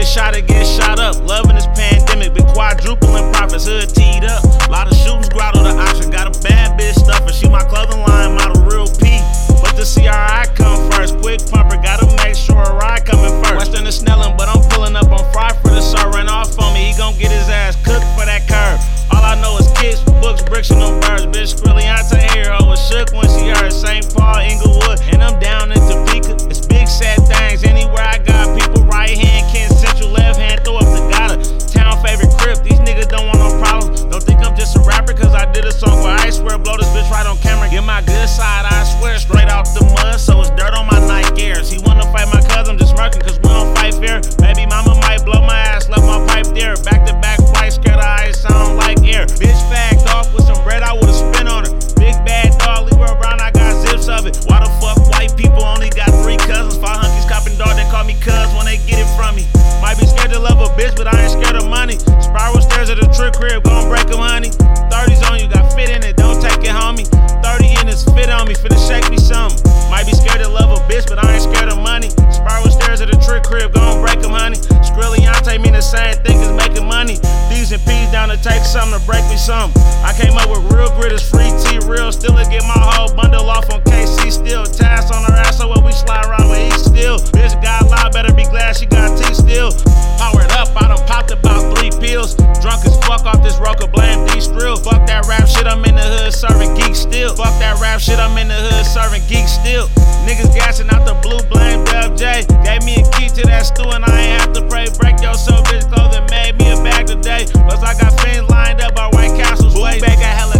shot it, get shot up. Loving this pandemic, been quadrupling profits, hood teed up. Lot of shootings, grotto the option. Got a bad bitch stuffer, she my clothing line model, real P. But the CRI come first, quick pumper, gotta make sure a ride coming first. Western is Snelling, but I'm pulling up on Fry for the sir, ran off on me, he gon' get his ass cooked for that curve. All I know is kids, books, bricks, and them birds. Bitch, Skrillionte here, ho, was shook when she heard St. Paul, Inglewood, and I'm down in Topeka. It's big sad things, anywhere I got people, right hand, Kent Central, left hand, throw up the gotta. Town favorite crib, these niggas don't want no problems. Don't think I'm just a rapper, cause I did a song where I swear, blow this bitch right on camera. Get my good side, I swear, straight out the mud, so it's dirt on my Nike Airs. He wanna fight my cousin, I'm just smirking, cause we don't fight fair. Baby mama might blow my ass, left my pipe there. Back to back flight, scared of ice, sound like air. Bitch fagged off with some bread, I would've spent on her. Big bad dog, leave her around, I got zips of it. Why the fuck white people only got 3 cousins? 5 hunkies copping dog, they call me cuz when they get it from me. Might be scared to love a bitch, but I ain't scared of money. Spiral stairs at the trick crib, gon' break 'em, honey. 30s on you, got fit in it, don't take it, homie. 30 in this fit on me, finna shake me something. Might be scared to love a bitch, but I ain't scared of money. Spiral stairs at the trick crib, gon' break 'em, honey. Skrillionte mean the same thing as making money. D's and P's down to take something to break me something. I came up with real grit, it's free T, real. Still to get my whole bundle off on KC still. Tass on her ass, so when we slide around with E still. Bitch got loud, better be glad she got T still. Powered up, I done popped about 3 pills. Drunk as fuck off this roca, blame D-Strill. Fuck that rap shit, I'm in the hood serving geeks still. Fuck that rap shit, I'm in the hood serving geeks still. Niggas gassing out the blue, blame Dub J. Gave me a key to that stew and I ain't have to pray. Break your soul, bitch, clothing made me a bag today. Plus I got fins lined up by White Castle's way. Back got hella